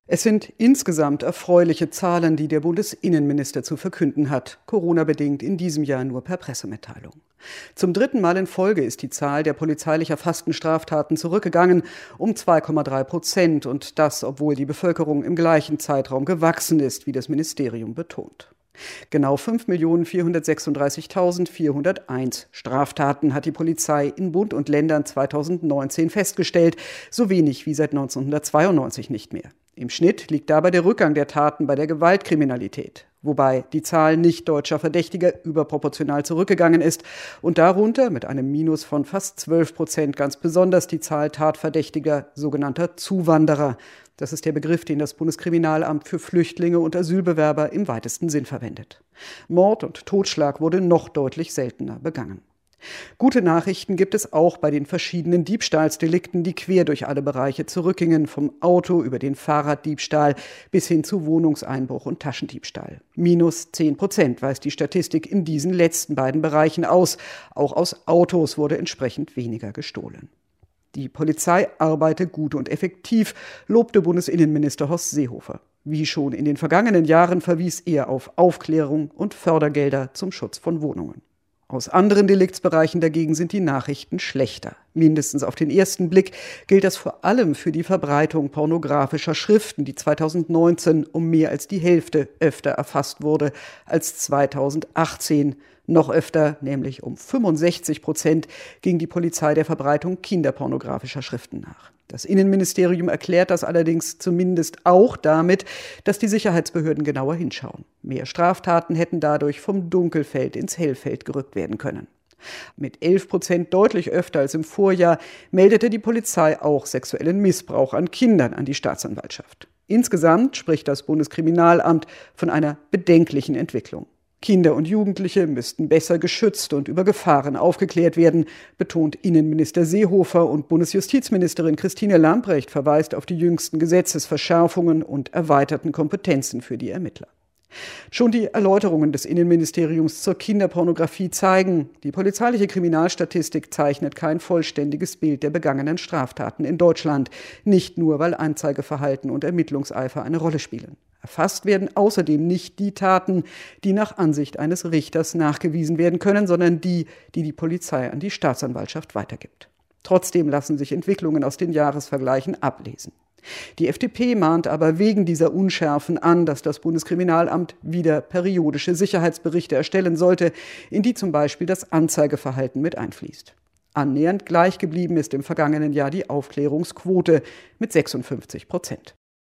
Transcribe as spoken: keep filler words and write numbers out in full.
Es sind insgesamt erfreuliche Zahlen, die der Bundesinnenminister zu verkünden hat, Corona-bedingt in diesem Jahr nur per Pressemitteilung. Zum dritten Mal in Folge ist die Zahl der polizeilich erfassten Straftaten zurückgegangen, um zwei Komma drei Prozent, und das, obwohl die Bevölkerung im gleichen Zeitraum gewachsen ist, wie das Ministerium betont. Genau fünf Millionen vierhundertsechsunddreißigtausendvierhunderteins Straftaten hat die Polizei in Bund und Ländern zweitausendneunzehn festgestellt, so wenig wie seit neunzehnhundertzweiundneunzig nicht mehr. Im Schnitt liegt dabei der Rückgang der Taten bei der Gewaltkriminalität, wobei die Zahl nicht deutscher Verdächtiger überproportional zurückgegangen ist und darunter mit einem Minus von fast zwölf Prozent ganz besonders die Zahl Tatverdächtiger sogenannter Zuwanderer. Das ist der Begriff, den das Bundeskriminalamt für Flüchtlinge und Asylbewerber im weitesten Sinn verwendet. Mord und Totschlag wurde noch deutlich seltener begangen. Gute Nachrichten gibt es auch bei den verschiedenen Diebstahlsdelikten, die quer durch alle Bereiche zurückgingen, vom Auto über den Fahrraddiebstahl bis hin zu Wohnungseinbruch und Taschendiebstahl. Minus zehn Prozent weist die Statistik in diesen letzten beiden Bereichen aus. Auch aus Autos wurde entsprechend weniger gestohlen. Die Polizei arbeite gut und effektiv, lobte Bundesinnenminister Horst Seehofer. Wie schon in den vergangenen Jahren verwies er auf Aufklärung und Fördergelder zum Schutz von Wohnungen. Aus anderen Deliktsbereichen dagegen sind die Nachrichten schlechter. Mindestens auf den ersten Blick gilt das vor allem für die Verbreitung pornografischer Schriften, die zweitausendneunzehn um mehr als die Hälfte öfter erfasst wurde als zweitausendachtzehn. Noch öfter, nämlich um fünfundsechzig Prozent, ging die Polizei der Verbreitung kinderpornografischer Schriften nach. Das Innenministerium erklärt das allerdings zumindest auch damit, dass die Sicherheitsbehörden genauer hinschauen. Mehr Straftaten hätten dadurch vom Dunkelfeld ins Hellfeld gerückt werden können. Mit elf Prozent deutlich öfter als im Vorjahr meldete die Polizei auch sexuellen Missbrauch an Kindern an die Staatsanwaltschaft. Insgesamt spricht das Bundeskriminalamt von einer bedenklichen Entwicklung. Kinder und Jugendliche müssten besser geschützt und über Gefahren aufgeklärt werden, betont Innenminister Seehofer, und Bundesjustizministerin Christine Lambrecht verweist auf die jüngsten Gesetzesverschärfungen und erweiterten Kompetenzen für die Ermittler. Schon die Erläuterungen des Innenministeriums zur Kinderpornografie zeigen, die polizeiliche Kriminalstatistik zeichnet kein vollständiges Bild der begangenen Straftaten in Deutschland, nicht nur, weil Anzeigeverhalten und Ermittlungseifer eine Rolle spielen. Erfasst werden außerdem nicht die Taten, die nach Ansicht eines Richters nachgewiesen werden können, sondern die, die die Polizei an die Staatsanwaltschaft weitergibt. Trotzdem lassen sich Entwicklungen aus den Jahresvergleichen ablesen. Die F D P mahnt aber wegen dieser Unschärfen an, dass das Bundeskriminalamt wieder periodische Sicherheitsberichte erstellen sollte, in die zum Beispiel das Anzeigeverhalten mit einfließt. Annähernd gleich geblieben ist im vergangenen Jahr die Aufklärungsquote mit sechsundfünfzig Prozent.